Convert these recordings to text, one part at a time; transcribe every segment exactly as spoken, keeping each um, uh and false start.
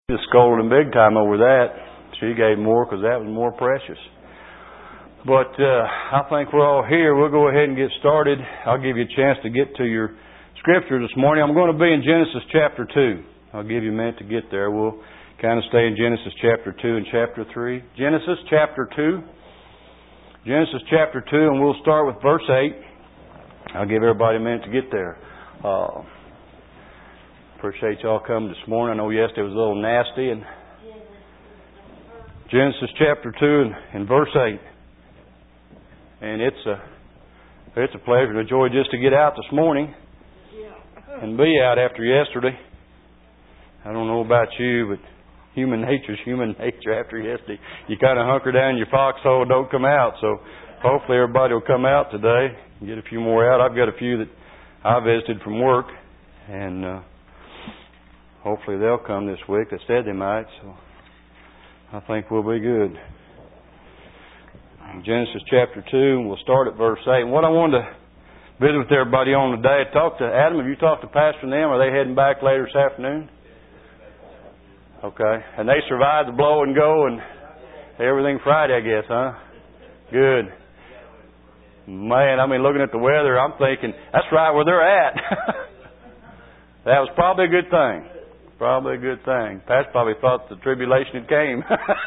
Just scolded him big time over that. She gave more because that was more precious. But uh, I think we're all here. We'll go ahead and get started. I'll give you a chance to get to your scripture this morning. I'm going to be in Genesis chapter two. I'll give you a minute to get there. We'll kind of stay in Genesis chapter two and chapter three. Genesis chapter two. Genesis chapter two, and we'll start with verse eight. I'll give everybody a minute to get there. Uh, Appreciate y'all coming this morning. I know yesterday was a little nasty. And Genesis chapter two and, and verse eight. And it's a it's a pleasure and a joy just to get out this morning and be out after yesterday. I don't know about you, but human nature's human nature after yesterday. You kind of hunker down in your foxhole and don't come out. So hopefully everybody will come out today and get a few more out. I've got a few that I visited from work, and uh, hopefully they'll come this week. They said they might, so I think we'll be good. Genesis chapter two, and we'll start at verse eight. And what I wanted to visit with everybody on today, talk to Adam. Have you talked to Pastor and them? Are they heading back later this afternoon? Okay. And they survived the blow and go and everything Friday, I guess, huh? Good. Man, I mean, looking at the weather, I'm thinking, that's right where they're at. That was probably a good thing. Probably a good thing. Pastor probably thought the tribulation had came.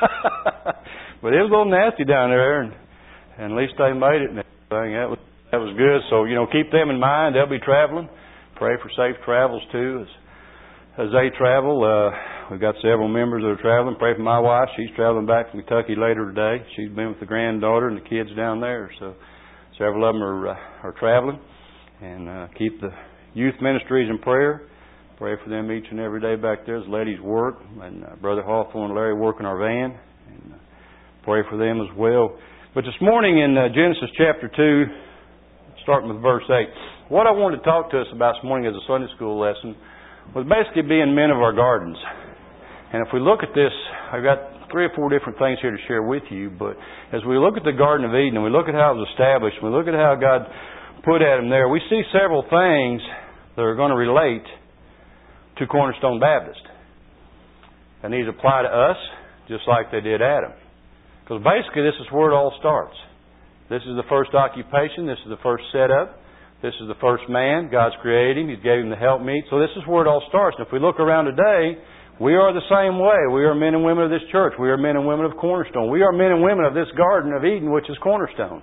But it was a little nasty down there, and, and at least they made it and everything. That was, that was good. So, you know, keep them in mind. They'll be traveling. Pray for safe travels, too, as, as they travel. Uh, we've got several members that are traveling. Pray for my wife. She's traveling back from Kentucky later today. She's been with the granddaughter and the kids down there. So several of them are, uh, are traveling. And uh, keep the youth ministries in prayer. Pray for them each and every day back there as ladies work. And uh, Brother Hawthorne and Larry work in our van. And uh, pray for them as well. But this morning in uh, Genesis chapter two, starting with verse eight, what I wanted to talk to us about this morning as a Sunday school lesson was basically being men of our gardens. And if we look at this, I've got three or four different things here to share with you. But as we look at the Garden of Eden and we look at how it was established, we look at how God put Adam there, we see several things that are going to relate to Cornerstone Baptist. And these apply to us just like they did Adam. Because basically this is where it all starts. This is the first occupation. This is the first setup. This is the first man. God's created him. He's gave him the helpmeet. So this is where it all starts. And if we look around today, we are the same way. We are men and women of this church. We are men and women of Cornerstone. We are men and women of this Garden of Eden, which is Cornerstone.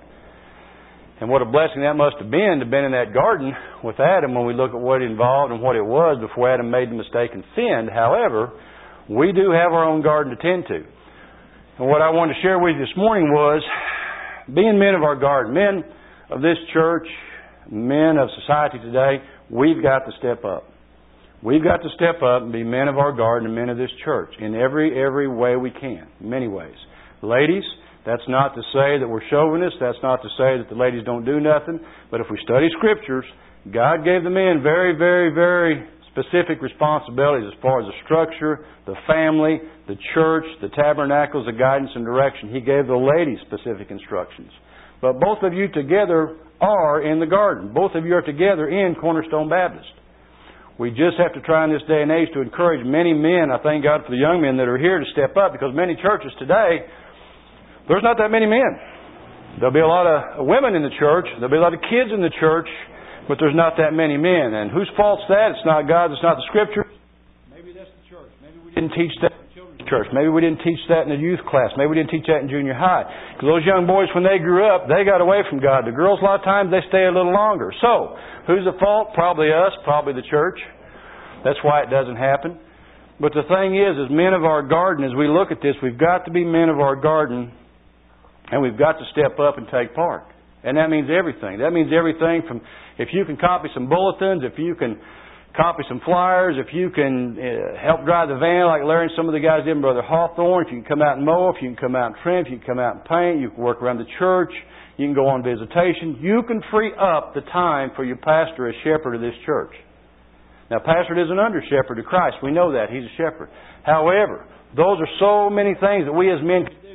And what a blessing that must have been to have been in that garden with Adam when we look at what it involved and what it was before Adam made the mistake and sinned. However, we do have our own garden to tend to. And what I wanted to share with you this morning was being men of our garden, men of this church, men of society today, we've got to step up. We've got to step up and be men of our garden and men of this church in every, every way we can, in many ways. Ladies, that's not to say that we're chauvinists. That's not to say that the ladies don't do nothing. But if we study Scriptures, God gave the men very, very, very specific responsibilities as far as the structure, the family, the church, the tabernacles, the guidance and direction. He gave the ladies specific instructions. But both of you together are in the garden. Both of you are together in Cornerstone Baptist. We just have to try in this day and age to encourage many men. I thank God for the young men that are here to step up, because many churches today, there's not that many men. There'll be a lot of women in the church. There'll be a lot of kids in the church, but there's not that many men. And whose fault's that? It's not God's. It's not the Scripture. Maybe that's the church. Maybe we didn't teach that in the children's church. Maybe we didn't teach that in the youth class. Maybe we didn't teach that in junior high. Because those young boys, when they grew up, they got away from God. The girls, a lot of times, they stay a little longer. So, who's at fault? Probably us. Probably the church. That's why it doesn't happen. But the thing is, as men of our garden, as we look at this, we've got to be men of our garden. And we've got to step up and take part. And that means everything. That means everything from, if you can copy some bulletins, if you can copy some flyers, if you can uh, help drive the van like Larry and some of the guys did, Brother Hawthorne, if you can come out and mow, if you can come out and trim, if you can come out and paint, you can work around the church, you can go on visitation. You can free up the time for your pastor as shepherd of this church. Now, pastor isn't under shepherd of Christ. We know that. He's a shepherd. However, those are so many things that we as men can do.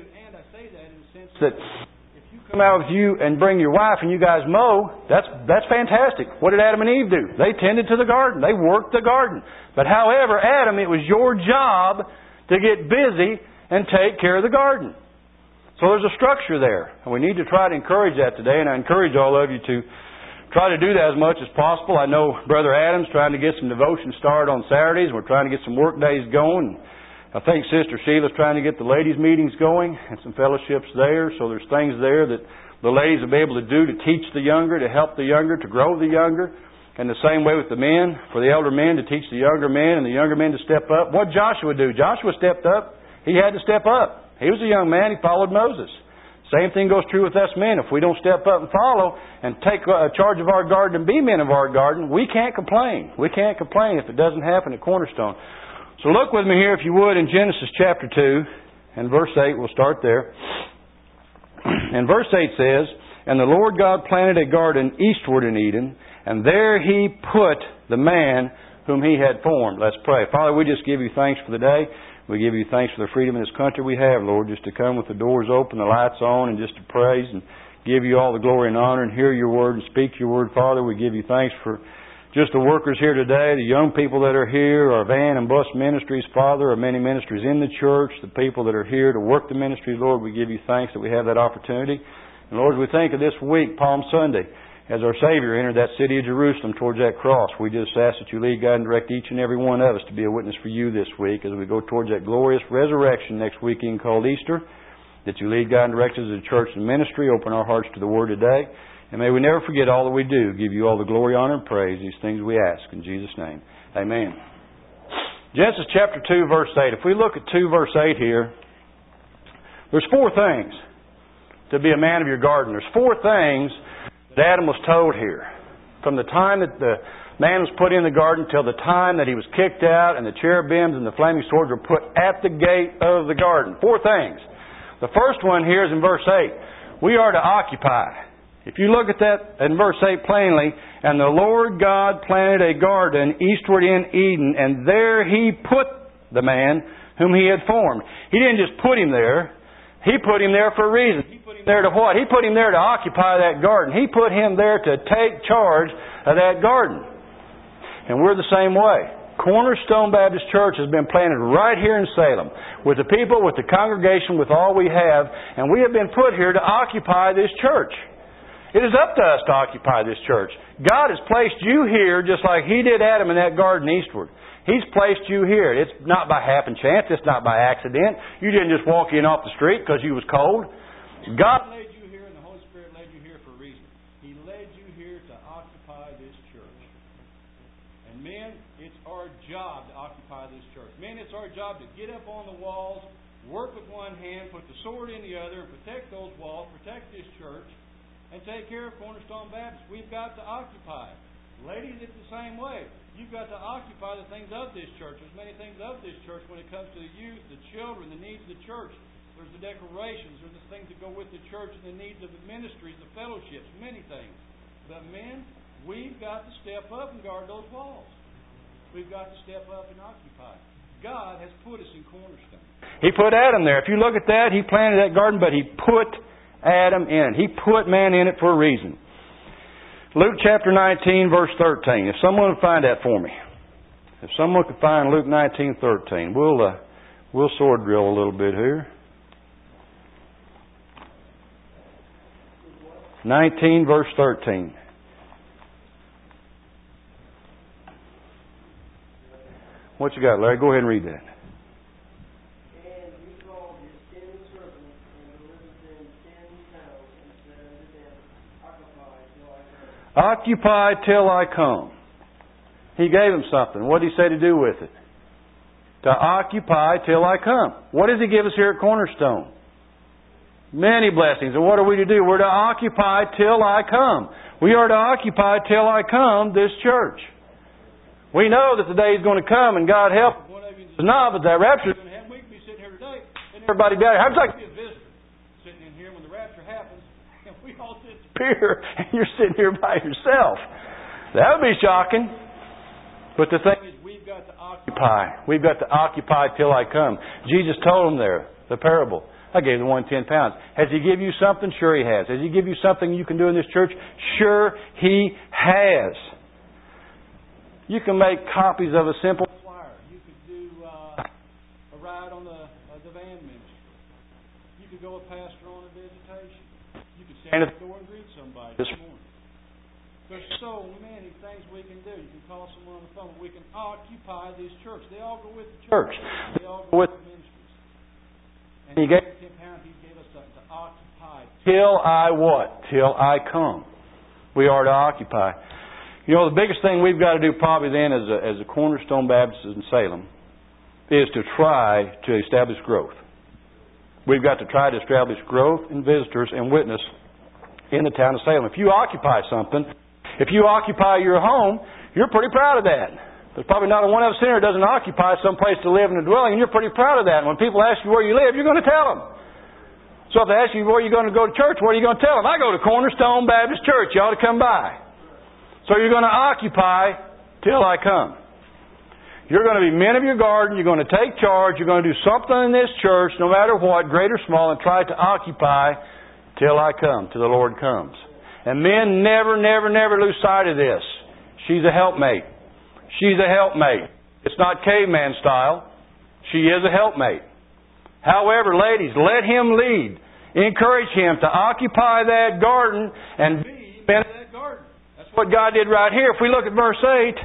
That if you come out with you and bring your wife and you guys mow, that's that's fantastic. What did Adam and Eve do? They tended to the garden. They worked the garden. But however, Adam, it was your job to get busy and take care of the garden. So there's a structure there. And we need to try to encourage that today, and I encourage all of you to try to do that as much as possible. I know Brother Adam's trying to get some devotion started on Saturdays, and we're trying to get some work days going. I think Sister Sheila's trying to get the ladies' meetings going and some fellowships there. So there's things there that the ladies will be able to do to teach the younger, to help the younger, to grow the younger. And the same way with the men, for the elder men to teach the younger men and the younger men to step up. What Joshua do? Joshua stepped up. He had to step up. He was a young man. He followed Moses. Same thing goes true with us men. If we don't step up and follow and take charge of our garden and be men of our garden, we can't complain. We can't complain if it doesn't happen at Cornerstone. So look with me here, if you would, in Genesis chapter two and verse eight. We'll start there. And verse eight says, "And the Lord God planted a garden eastward in Eden, and there He put the man whom He had formed." Let's pray. Father, we just give You thanks for the day. We give You thanks for the freedom in this country we have, Lord, just to come with the doors open, the lights on, and just to praise and give You all the glory and honor and hear Your word and speak Your word, Father. We give You thanks for just the workers here today, the young people that are here, our van and bus ministries, Father, our many ministries in the church, the people that are here to work the ministries, Lord. We give You thanks that we have that opportunity. And Lord, as we think of this week, Palm Sunday, as our Savior entered that city of Jerusalem towards that cross, we just ask that You lead, guide, and direct each and every one of us to be a witness for You this week as we go towards that glorious resurrection next weekend called Easter. That You lead, guide, and direct us as a church and ministry. Open our hearts to the Word today. And may we never forget all that we do. Give You all the glory, honor, and praise. These things we ask in Jesus' name. Amen. Genesis chapter two, verse eight. If we look at two, verse eight here, there's four things to be a man of your garden. There's four things that Adam was told here. From the time that the man was put in the garden till the time that he was kicked out and the cherubims and the flaming swords were put at the gate of the garden. Four things. The first one here is in verse eight. We are to occupy. If you look at that in verse eight plainly, "And the Lord God planted a garden eastward in Eden, and there He put the man whom He had formed." He didn't just put him there. He put him there for a reason. He put him there to what? He put him there to occupy that garden. He put him there to take charge of that garden. And we're the same way. Cornerstone Baptist Church has been planted right here in Salem with the people, with the congregation, with all we have, and we have been put here to occupy this church. It is up to us to occupy this church. God has placed you here just like He did Adam in that garden eastward. He's placed you here. It's not by happen chance. It's not by accident. You didn't just walk in off the street because you was cold. God led you here and the Holy Spirit led you here for a reason. He led you here to occupy this church. And men, it's our job to occupy this church. Men, it's our job to get up on the walls, work with one hand, put the sword in the other, and protect those walls, protect this church, and take care of Cornerstone Baptist. We've got to occupy. Ladies, it's the same way. You've got to occupy the things of this church. There's many things of this church when it comes to the youth, the children, the needs of the church. There's the decorations. There's the things that go with the church and the needs of the ministries, the fellowships, many things. But men, we've got to step up and guard those walls. We've got to step up and occupy. God has put us in Cornerstone. He put Adam there. If you look at that, He planted that garden, but He put Adam in it. He put man in it for a reason. Luke chapter nineteen, verse thirteen. If someone would find that for me. If someone could find Luke nineteen, thirteen. We'll, uh, we'll sword drill a little bit here. nineteen, verse thirteen. What you got, Larry? Go ahead and read that. Occupy till I come. He gave him something. What did He say to do with it? To occupy till I come. What does He give us here at Cornerstone? Many blessings. And what are we to do? We're to occupy till I come. We are to occupy till I come this church. We know that the day is going to come, and God help. One of you does not, but that rapture is going to happen. We could be sitting here today, and everybody be out here. How'd you like to be a visitor sitting in here when the rapture happens, and we all disappear, and you're sitting here by yourself? That would be shocking. But the thing is, we've got to occupy. We've got to occupy till I come. Jesus told them there, the parable. I gave the one ten pounds. Has He give you something? Sure He has. Has He give you something you can do in this church? Sure He has. You can make copies of a simple flyer. You could do uh, a ride right on the uh, the van ministry. You could go a pastor on a visitation. You could stand at the door and greet somebody this morning. There's so many things we can do. You can call someone on the phone. We can occupy this church. They all go with the church. They all go with the ministries. And He gave ten pounds. He gave us something to occupy. Till I what? Till I come. We are to occupy. You know, the biggest thing we've got to do probably then as a, as a Cornerstone Baptist in Salem is to try to establish growth. We've got to try to establish growth in visitors and witness in the town of Salem. If you occupy something, if you occupy your home, you're pretty proud of that. There's probably not a one of us in here that doesn't occupy some place to live in a dwelling, and you're pretty proud of that. And when people ask you where you live, you're going to tell them. So if they ask you where you're going to go to church, what are you going to tell them? I go to Cornerstone Baptist Church. You ought to come by. So you're going to occupy till I come. You're going to be men of your garden. You're going to take charge. You're going to do something in this church, no matter what, great or small, and try to occupy till I come, till the Lord comes. And men, never, never, never lose sight of this. She's a helpmate. She's a helpmate. It's not caveman style. She is a helpmate. However, ladies, let him lead. Encourage him to occupy that garden and be men of that garden. That's what God did right here. If we look at verse eight.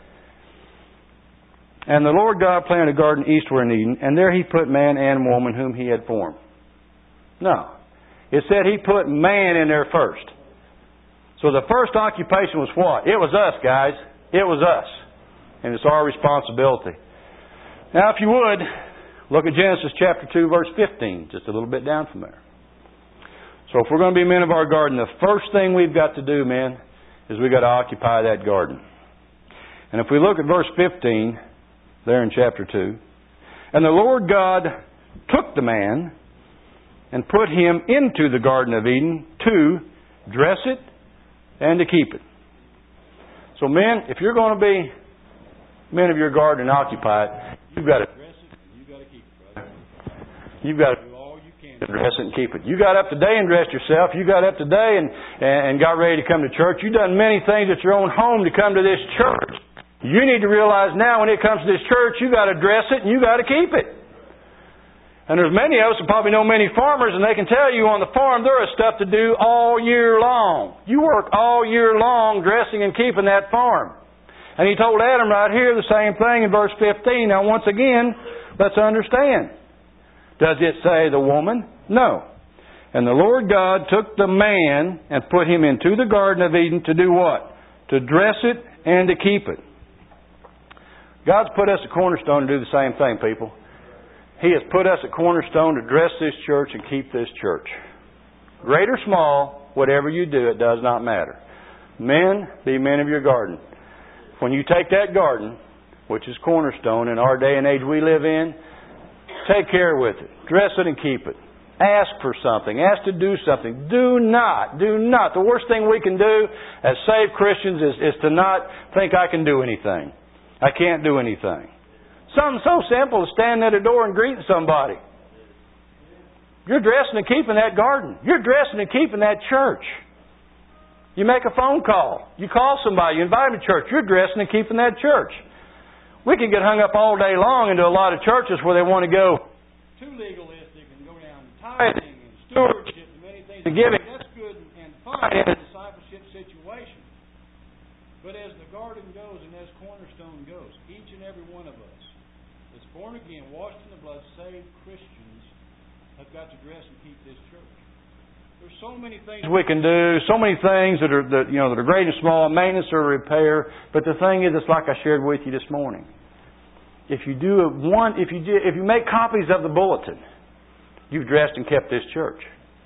And the Lord God planted a garden eastward in Eden, and there He put man and woman whom He had formed. No. It said He put man in there first. So the first occupation was what? It was us, guys. It was us. And it's our responsibility. Now, if you would, look at Genesis chapter two, verse fifteen, just a little bit down from there. So if we're going to be men of our garden, the first thing we've got to do, men, is we've got to occupy that garden. And if we look at verse fifteen, there in chapter two, and the Lord God took the man and put him into the Garden of Eden to dress it and to keep it. So men, if you're going to be men of your garden and occupy it, you've got to dress it and you've got to keep it, brother. You've got to do all you can to dress it and keep it. You got up today and dressed yourself. You got up today and, and got ready to come to church. You've done many things at your own home to come to this church. You need to realize now when it comes to this church, you've got to dress it and you've got to keep it. And there's many of us that probably know many farmers, and they can tell you on the farm there is stuff to do all year long. You work all year long dressing and keeping that farm. And He told Adam right here the same thing in verse fifteen. Now once again, let's understand. Does it say the woman? No. And the Lord God took the man and put him into the Garden of Eden to do what? To dress it and to keep it. God's put us at Cornerstone to do the same thing, people. He has put us at Cornerstone to dress this church and keep this church. Great or small, whatever you do, it does not matter. Men, be men of your garden. When you take that garden, which is Cornerstone in our day and age we live in, take care with it. Dress it and keep it. Ask for something. Ask to do something. Do not, do not. The worst thing we can do as saved Christians is, is to not think I can do anything. I can't do anything. Something so simple as standing at a door and greeting somebody. You're dressing and keeping that garden. You're dressing and keeping that church. You make a phone call. You call somebody. You invite them to church. You're dressing and keeping that church. We can get hung up all day long into a lot of churches where they want to go too legalistic and go down tithing and stewardship and many things and giving. That's good and fine in a discipleship situation. But as the garden goes and as Cornerstone goes, each and every one of us that's born again, washed in the blood, saved Christians have got to dress and keep this church. There's so many things we can do, so many things that are that you know that are great and small, maintenance or repair. But the thing is, it's like I shared with you this morning. If you do a one, if you do, if you make copies of the bulletin, you've dressed and kept this church.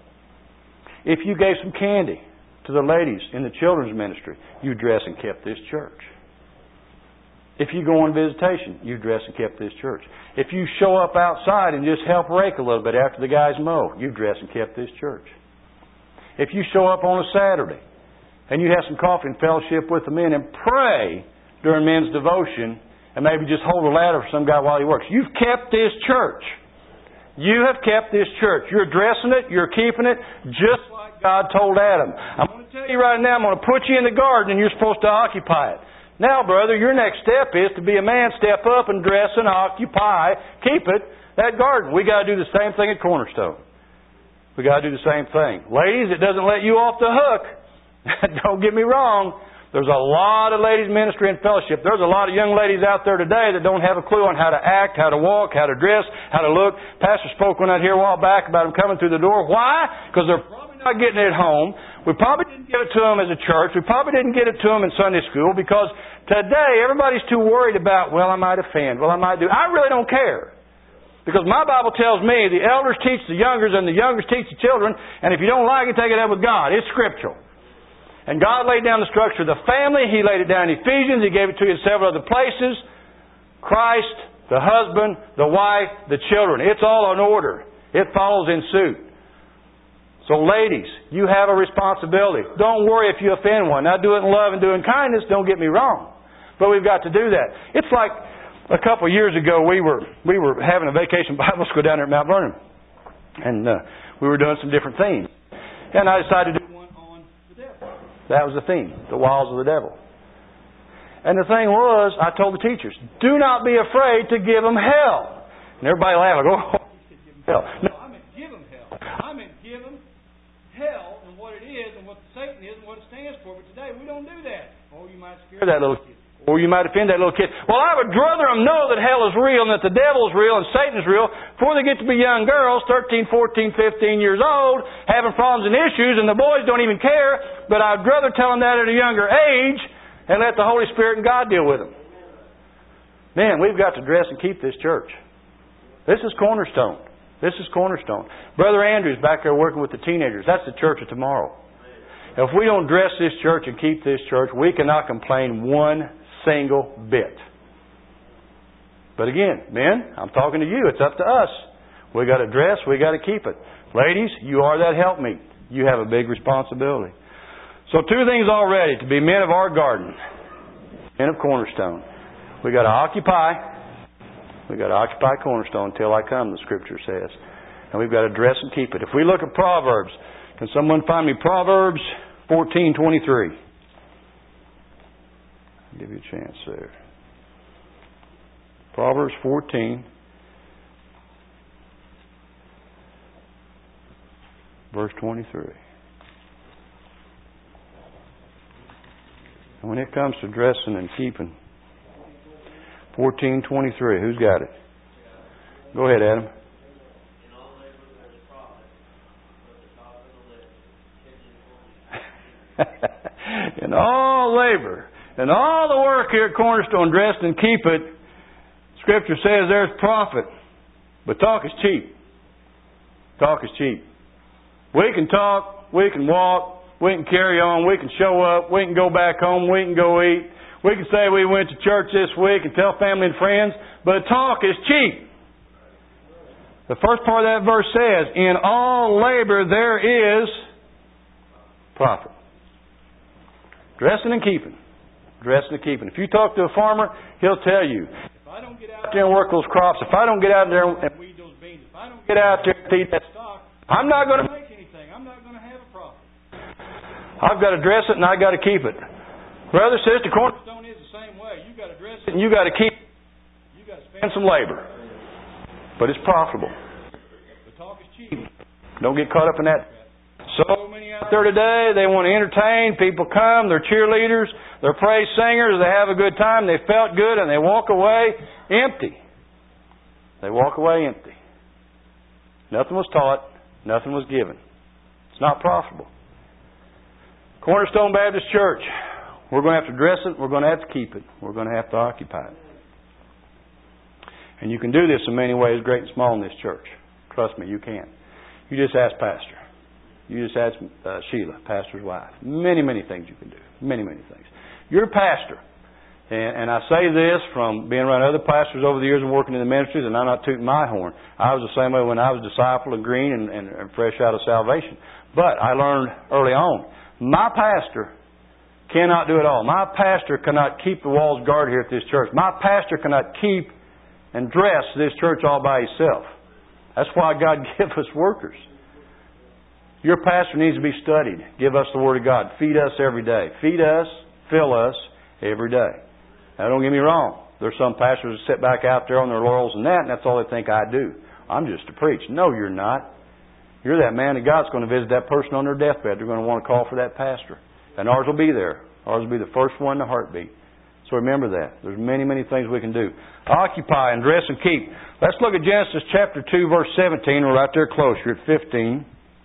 If you gave some candy to the ladies in the children's ministry, you dress and kept this church. If you go on visitation, you dress and kept this church. If you show up outside and just help rake a little bit after the guys mow, you dress and kept this church. If you show up on a Saturday and you have some coffee and fellowship with the men and pray during men's devotion and maybe just hold a ladder for some guy while he works, you've kept this church. You have kept this church. You're dressing it, you're keeping it, just like God told Adam. I'm going to tell you right now, I'm going to put you in the garden and you're supposed to occupy it. Now, brother, your next step is to be a man, step up and dress and occupy, keep it that garden. We got to do the same thing at Cornerstone. We got to do the same thing. Ladies, it doesn't let you off the hook. Don't get me wrong. There's a lot of ladies ministry and fellowship. There's a lot of young ladies out there today that don't have a clue on how to act, how to walk, how to dress, how to look. Pastor spoke one out here a while back about them coming through the door. Why? Because they're probably not getting it at home. We probably didn't give it to them as a church. We probably didn't get it to them in Sunday school because today everybody's too worried about, well, I might offend. Well, I might do. I really don't care. Because my Bible tells me the elders teach the youngers and the youngers teach the children, and if you don't like it, take it up with God. It's scriptural. And God laid down the structure of the family. He laid it down in Ephesians. He gave it to you in several other places. Christ, the husband, the wife, the children. It's all in order. It follows in suit. So ladies, you have a responsibility. Don't worry if you offend one. Now do it in love and do it in kindness. Don't get me wrong. But we've got to do that. It's like a couple of years ago we were we were having a vacation Bible school down there at Mount Vernon. And uh, we were doing some different themes. And I decided to do one on the devil. That was the theme, the wiles of the devil. And the thing was, I told the teachers, do not be afraid to give them hell. And everybody laughed. I go, oh, you said give them hell. No, I meant give them hell. I meant give them hell and what it is and what Satan is and what it stands for. But today we don't do that. Oh, you might scare that little kid. Or you might offend that little kid. Well, I would rather them know that hell is real and that the devil is real and Satan is real before they get to be young girls, thirteen, fourteen, fifteen years old, having problems and issues, and the boys don't even care. But I'd rather tell them that at a younger age and let the Holy Spirit and God deal with them. Man, we've got to dress and keep this church. This is Cornerstone. This is Cornerstone. Brother Andrew's back there working with the teenagers. That's the church of tomorrow. If we don't dress this church and keep this church, we cannot complain one single bit. But again, men, I'm talking to you. It's up to us. We got to dress. We got to keep it. Ladies, you are that helpmeet. You have a big responsibility. So two things already to be men of our garden, men of Cornerstone. We got to occupy. We got to occupy Cornerstone until I come, the Scripture says. And we've got to dress and keep it. If we look at Proverbs, can someone find me Proverbs fourteen twenty-three? I'll give you a chance there. Proverbs fourteen, verse twenty-three. And when it comes to dressing and keeping, fourteen twenty-three, who's got it? Go ahead, Adam. In all labor and all the work here at Cornerstone, dress and keep it, Scripture says there's profit. But talk is cheap. Talk is cheap. We can talk, we can walk, we can carry on, we can show up, we can go back home, we can go eat. We can say we went to church this week and tell family and friends, but talk is cheap. The first part of that verse says, in all labor there is profit. Dressing and keeping. Dressing and keeping. If you talk to a farmer, he'll tell you, if I don't get out there and work those crops, if I don't get out there and weed those beans, if I don't get out there and feed that stock, I'm not going to make anything. I'm not going to have a profit. I've got to dress it and I've got to keep it. Brother, sister, Cornerstone is the same way. You've got to dress it and you've got to keep it. You've got to spend some labor. But it's profitable. The talk is cheap. Don't get caught up in that. So many out there today, they want to entertain. People come, they're cheerleaders, they're praise singers, they have a good time, they felt good, and they walk away empty. They walk away empty. Nothing was taught, nothing was given. It's not profitable. Cornerstone Baptist Church, we're going to have to dress it, we're going to have to keep it, we're going to have to occupy it. And you can do this in many ways, great and small, in this church. Trust me, you can. You just ask Pastor. You just ask uh, Sheila, Pastor's wife. Many, many things you can do. Many, many things. You're a pastor. And, and I say this from being around other pastors over the years and working in the ministries, and I'm not tooting my horn. I was the same way when I was disciple and green and, and, and fresh out of salvation. But I learned early on, my pastor cannot do it all. My pastor cannot keep the walls guarded here at this church. My pastor cannot keep and dress this church all by himself. That's why God gave us workers. Your pastor needs to be studied. Give us the Word of God. Feed us every day. Feed us, fill us every day. Now don't get me wrong. There's some pastors that sit back out there on their laurels and that, and that's all they think I do. I'm just to preach. No, you're not. You're that man of God's going to visit that person on their deathbed. They're going to want to call for that pastor. And ours will be there. Ours will be the first one in the heartbeat. So remember that. There's many, many things we can do. Occupy and dress and keep. Let's look at Genesis chapter two, verse seventeen. We're right there close. You're at fifteen.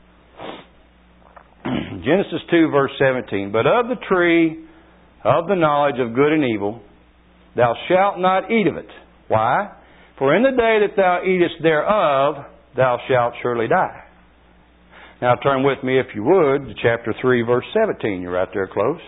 Genesis two, verse seventeen. But of the tree of the knowledge of good and evil, thou shalt not eat of it. Why? For in the day that thou eatest thereof, thou shalt surely die. Now turn with me, if you would, to chapter three, verse seventeen. You're right there close.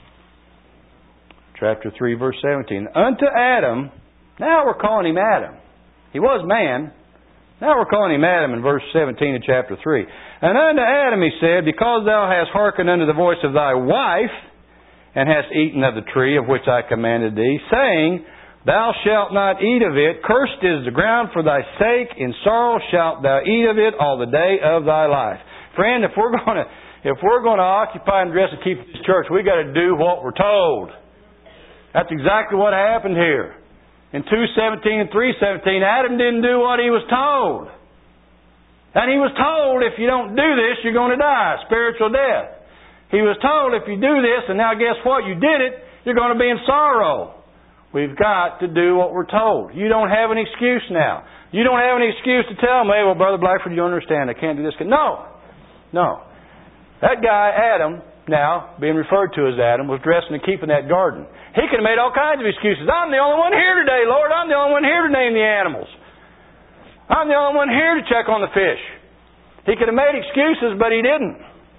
Chapter three, verse seventeen. Unto Adam, now we're calling him Adam. He was man. Now we're calling him Adam in verse seventeen of chapter three. And unto Adam he said, because thou hast hearkened unto the voice of thy wife, and hast eaten of the tree of which I commanded thee, saying, thou shalt not eat of it, cursed is the ground for thy sake, in sorrow shalt thou eat of it all the day of thy life. Friend, if we're going to if we're going to occupy and dress and keep this church, we've got to do what we're told. That's exactly what happened here. In two seventeen and three seventeen, Adam didn't do what he was told. And he was told, if you don't do this, you're going to die, spiritual death. He was told, if you do this, and now guess what? You did it, you're going to be in sorrow. We've got to do what we're told. You don't have an excuse now. You don't have any excuse to tell me, well, Brother Blackford, you understand, I can't do this. No. No. That guy, Adam, now, being referred to as Adam, was dressing and keeping that garden. He could have made all kinds of excuses. I'm the only one here today, Lord. I'm the only one here to name the animals. I'm the only one here to check on the fish. He could have made excuses, but he didn't.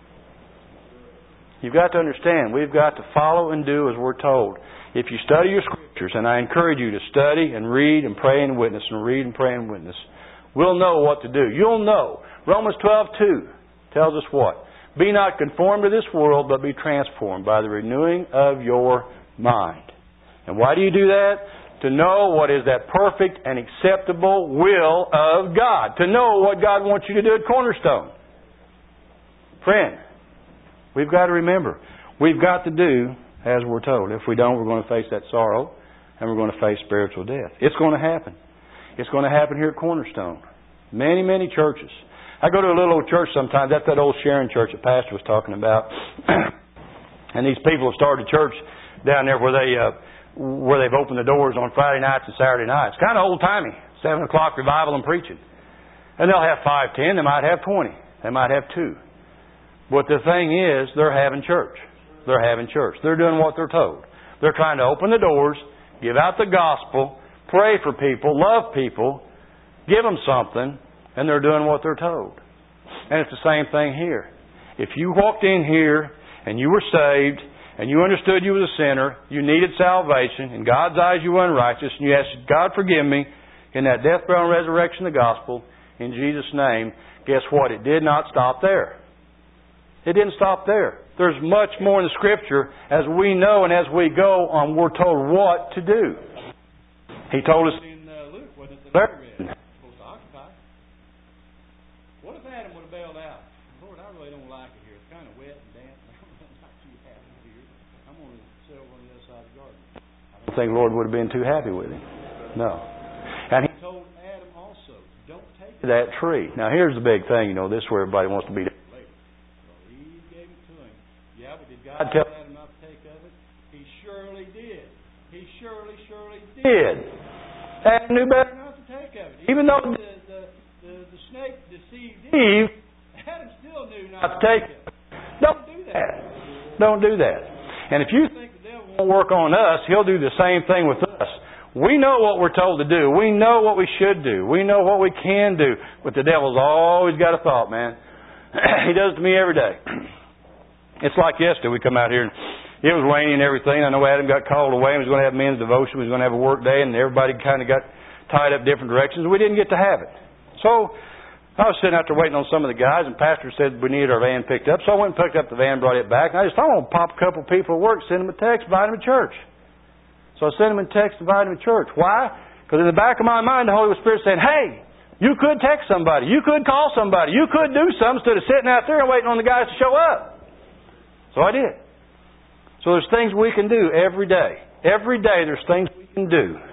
You've got to understand, we've got to follow and do as we're told. If you study your Scriptures, and I encourage you to study and read and pray and witness and read and pray and witness, we'll know what to do. You'll know. Romans twelve two tells us what? Be not conformed to this world, but be transformed by the renewing of your mind. And why do you do that? To know what is that perfect and acceptable will of God. To know what God wants you to do at Cornerstone. Friend, we've got to remember, we've got to do as we're told. If we don't, we're going to face that sorrow and we're going to face spiritual death. It's going to happen. It's going to happen here at Cornerstone. Many, many churches. I go to a little old church sometimes. That's that old Sharon church that Pastor was talking about. And these people have started a church down there where they uh, where they've opened the doors on Friday nights and Saturday nights. Kind of old-timey. Seven o'clock revival and preaching. And they'll have five, ten. They might have twenty. They might have two. But the thing is, they're having church. They're having church. They're doing what they're told. They're trying to open the doors, give out the gospel, pray for people, love people, give them something, and they're doing what they're told. And it's the same thing here. If you walked in here and you were saved and you understood you was a sinner, you needed salvation, in God's eyes you were unrighteous, and you asked, God forgive me, in that death, burial, and resurrection of the gospel, in Jesus' name, guess what? It did not stop there. It didn't stop there. There's much more in the Scripture as we know and as we go on, we're told what to do. He told us in uh, Luke, wasn't it? Supposed to occupy. What if Adam would have bailed out? Lord, I really don't like it here. It's kind of wet and damp. I'm not too happy here. I'm going to settle on the other side of the garden. I don't think the Lord would have been too happy with him. No. And He told Adam also, don't take that tree. Now here's the big thing, you know, this is where everybody wants to be. God tell Adam not to take of it? He surely did. He surely, surely did. Adam knew better not to take of it. Even though the, the, the, the snake deceived Eve, Adam still knew not to take it. Don't do that. Don't do that. And if you think the devil won't work on us, he'll do the same thing with us. We know what we're told to do. We know what we should do. We know what we can do. But the devil's always got a thought, man. He does it to me every day. It's like yesterday, we come out here and it was raining and everything. I know Adam got called away and we was going to have men's devotion. We was going to have a work day and everybody kind of got tied up different directions. We didn't get to have it. So I was sitting out there waiting on some of the guys and Pastor said we needed our van picked up. So I went and picked up the van, brought it back. And I just thought I'm going to pop a couple of people at work, send them a text, invite them to church. So I sent them a text, invite them to church. Why? Because in the back of my mind, the Holy Spirit said, hey, you could text somebody. You could call somebody. You could do something instead of sitting out there and waiting on the guys to show up. So I did. So there's things we can do every day. Every day there's things we can do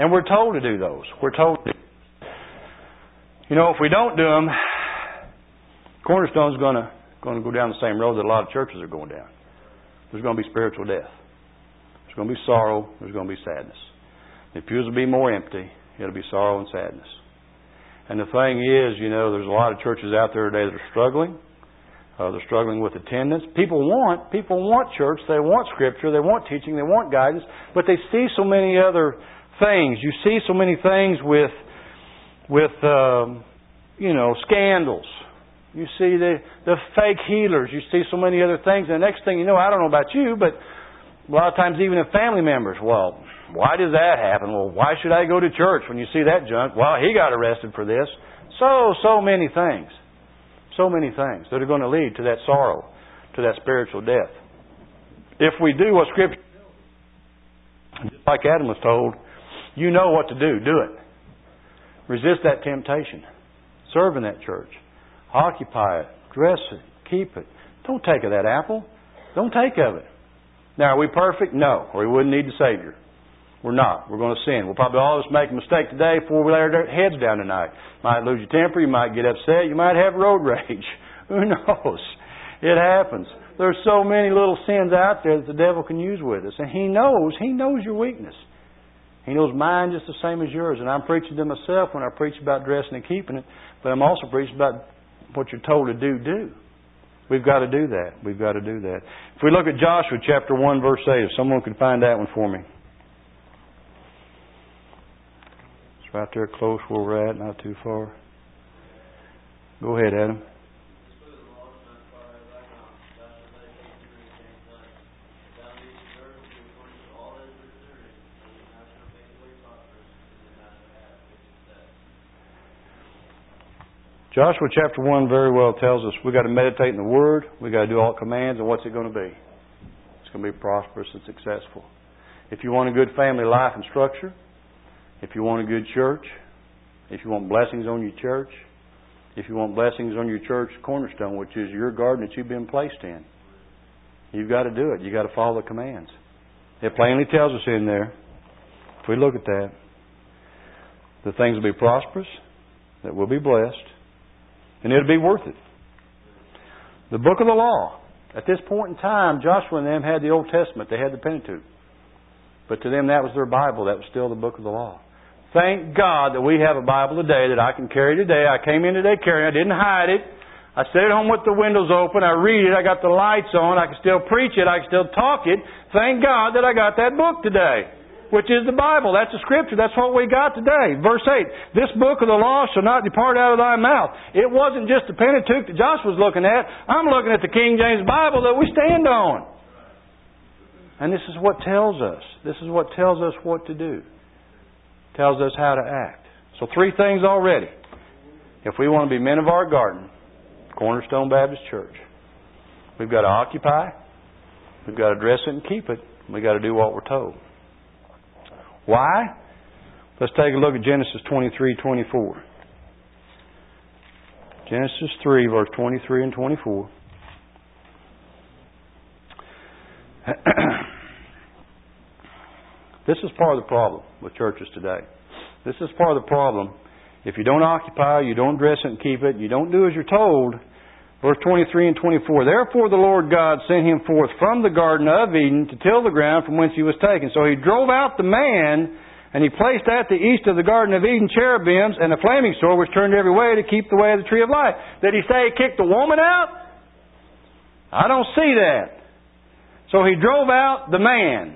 And we're told to do those. We're told to. You know, if we don't do them, Cornerstone's going to going to go down the same road that a lot of churches are going down. There's going to be spiritual death. There's going to be sorrow. There's going to be sadness. The pews will be more empty. It'll be sorrow and sadness. And the thing is, you know, there's a lot of churches out there today that are struggling. Uh, they're struggling with attendance. People want, people want church. They want Scripture. They want teaching. They want guidance. But they see so many other things. You see so many things with, with um, you know, scandals. You see the, the fake healers. You see so many other things. And the next thing you know, I don't know about you, but a lot of times even in family members, well, why does that happen? Well, why should I go to church when you see that junk? Well, he got arrested for this. So, so many things. So many things that are going to lead to that sorrow, to that spiritual death. If we do what Scripture, just like Adam was told, you know what to do. Do it. Resist that temptation. Serve in that church. Occupy it. Dress it. Keep it. Don't take of that apple. Don't take of it. Now, are we perfect? No. Or we wouldn't need the Savior. We're not. We're going to sin. We'll probably all of us make a mistake today before we lay our heads down tonight. Might lose your temper. You might get upset. You might have road rage. Who knows? It happens. There's so many little sins out there that the devil can use with us. And he knows. He knows your weakness. He knows mine just the same as yours. And I'm preaching to myself when I preach about dressing and keeping it. But I'm also preaching about what you're told to do, do. We've got to do that. We've got to do that. If we look at Joshua chapter one, verse eight, if someone could find that one for me. It's right there close where we're at, not too far. Go ahead, Adam. Joshua chapter one very well tells us we've got to meditate in the Word, we've got to do all it commands, and what's it going to be? It's going to be prosperous and successful. If you want a good family life and structure, if you want a good church, if you want blessings on your church, if you want blessings on your church cornerstone, which is your garden that you've been placed in, you've got to do it. You've got to follow the commands. It plainly tells us in there, if we look at that, the things will be prosperous, that we'll be blessed, and it'll be worth it. The book of the law. At this point in time, Joshua and them had the Old Testament. They had the Pentateuch. But to them, that was their Bible. That was still the book of the law. Thank God that we have a Bible today that I can carry today. I came in today carrying it. I didn't hide it. I stayed at home with the windows open. I read it. I got the lights on. I can still preach it. I can still talk it. Thank God that I got that book today, which is the Bible. That's the Scripture. That's what we got today. Verse eight, this book of the law shall not depart out of thy mouth. It wasn't just the Pentateuch that Joshua was looking at. I'm looking at the King James Bible that we stand on. And this is what tells us. This is what tells us what to do. Tells us how to act. So three things already. If we want to be men of our garden, Cornerstone Baptist Church, we've got to occupy, we've got to dress it and keep it, and we've got to do what we're told. Why? Let's take a look at Genesis twenty-three, twenty-four. Genesis three, verse twenty-three and twenty-four. This is part of the problem with churches today. This is part of the problem. If you don't occupy, you don't dress it and keep it, you don't do as you're told. Verse twenty-three and twenty-four. Therefore the Lord God sent him forth from the Garden of Eden to till the ground from whence he was taken. So he drove out the man, and he placed at the east of the Garden of Eden cherubims and a flaming sword which turned every way to keep the way of the tree of life. Did he say he kicked the woman out? I don't see that. So he drove out the man.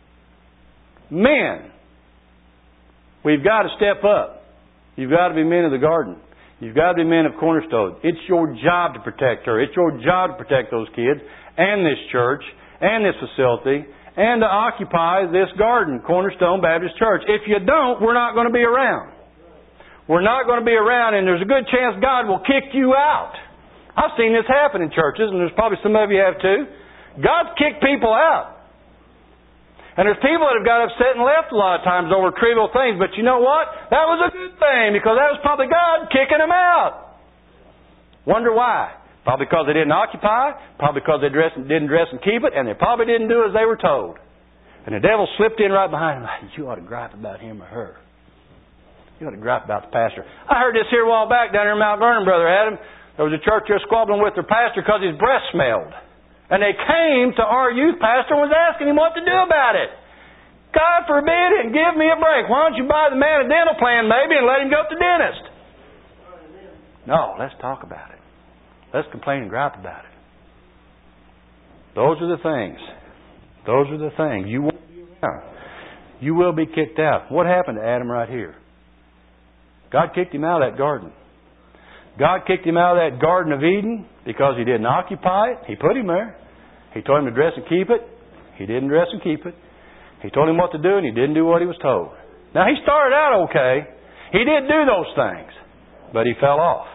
Men. We've got to step up. You've got to be men of the garden. You've got to be men of Cornerstone. It's your job to protect her. It's your job to protect those kids and this church and this facility and to occupy this garden, Cornerstone Baptist Church. If you don't, we're not going to be around. We're not going to be around, and there's a good chance God will kick you out. I've seen this happen in churches, and there's probably some of you have too. God's kicked people out. And there's people that have got upset and left a lot of times over trivial things. But you know what? That was a good thing, because that was probably God kicking them out. Wonder why? Probably because they didn't occupy. Probably because they dress, didn't dress and keep it. And they probably didn't do as they were told. And the devil slipped in right behind him. You ought to gripe about him or her. You ought to gripe about the pastor. I heard this here a while back down here in Mount Vernon, Brother Adam. There was a church there squabbling with their pastor because his breath smelled. And they came to our youth pastor and was asking him what to do about it. God forbid it and give me a break. Why don't you buy the man a dental plan maybe and let him go to the dentist? No, let's talk about it. Let's complain and gripe about it. Those are the things. Those are the things. You won't be around. You will be kicked out. What happened to Adam right here? God kicked him out of that garden. God kicked him out of that Garden of Eden because he didn't occupy it. He put him there. He told him to dress and keep it. He didn't dress and keep it. He told him what to do and he didn't do what he was told. Now he started out okay. He did do those things. But he fell off.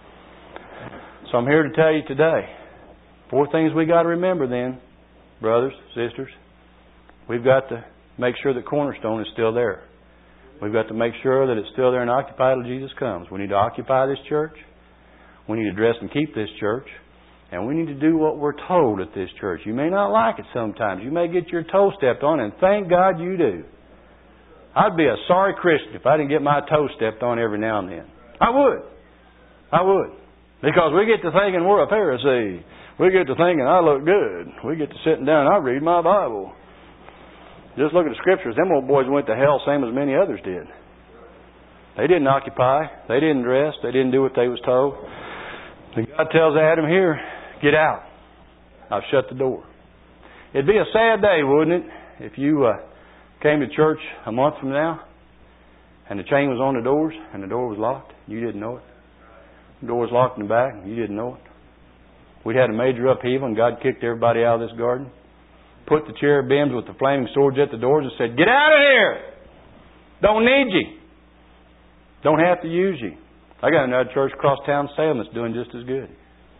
So I'm here to tell you today, four things we got to remember then, brothers, sisters. We've got to make sure that Cornerstone is still there. We've got to make sure that it's still there and occupied till Jesus comes. We need to occupy this church. We need to dress and keep this church. And we need to do what we're told at this church. You may not like it sometimes. You may get your toe stepped on, and thank God you do. I'd be a sorry Christian if I didn't get my toe stepped on every now and then. I would. I would. Because we get to thinking we're a Pharisee. We get to thinking I look good. We get to sitting down and I read my Bible. Just look at the Scriptures. Them old boys went to hell same as many others did. They didn't occupy. They didn't dress. They didn't do what they was told. And God tells Adam here, get out. I've shut the door. It'd be a sad day, wouldn't it, if you uh, came to church a month from now and the chain was on the doors and the door was locked. You didn't know it. The door was locked in the back and you didn't know it. We'd had a major upheaval and God kicked everybody out of this garden. Put the cherubims with the flaming swords at the doors and said, get out of here! Don't need you. Don't have to use you. I got another church across town, Salem, that's doing just as good.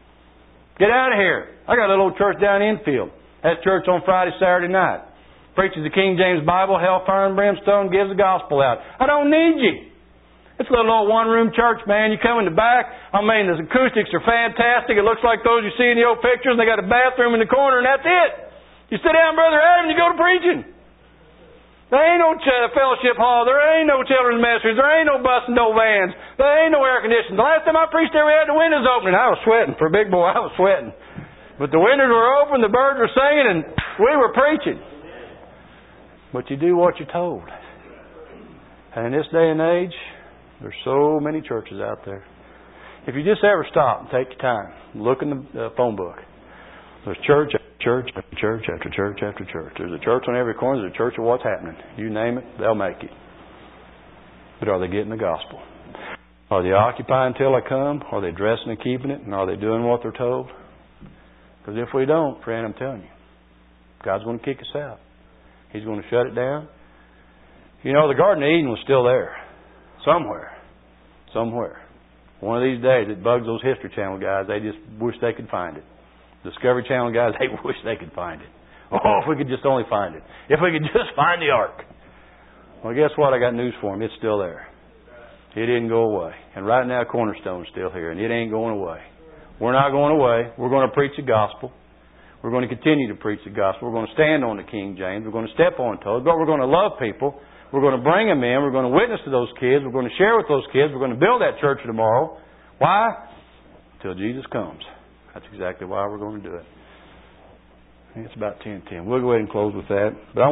Get out of here. I got a little church down in Enfield. Has church on Friday, Saturday night. Preaches the King James Bible, hellfire and brimstone, gives the gospel out. I don't need you. It's a little old one-room church, man. You come in the back. I mean, the acoustics are fantastic. It looks like those you see in the old pictures. And they got a bathroom in the corner, and that's it. You sit down, Brother Adam, you go to preaching. There ain't no ch- fellowship hall. There ain't no children's ministries. There ain't no buses, no vans. There ain't no air conditioning. The last time I preached there, we had the windows open, and I was sweating. For a big boy, I was sweating. But the windows were open, the birds were singing, and we were preaching. But you do what you're told. And in this day and age, there's so many churches out there. If you just ever stop and take your time, look in the uh, phone book. There's church after church after church after church after church. There's a church on every corner. There's a church of what's happening. You name it, they'll make it. But are they getting the gospel? Are they occupying until I come? Are they dressing and keeping it? And are they doing what they're told? Because if we don't, friend, I'm telling you, God's going to kick us out. He's going to shut it down. You know, the Garden of Eden was still there. Somewhere. Somewhere. One of these days, it bugs those History Channel guys. They just wish they could find it. Discovery Channel guys, they wish they could find it. Oh, if we could just only find it. If we could just find the ark. Well, guess what? I got news for them. It's still there. It didn't go away. And right now, Cornerstone's still here. And it ain't going away. We're not going away. We're going to preach the gospel. We're going to continue to preach the gospel. We're going to stand on the King James. We're going to step on toes. But we're going to love people. We're going to bring them in. We're going to witness to those kids. We're going to share with those kids. We're going to build that church tomorrow. Why? Until Jesus comes. That's exactly why we're going to do it. It's about ten ten. We'll go ahead and close with that. But I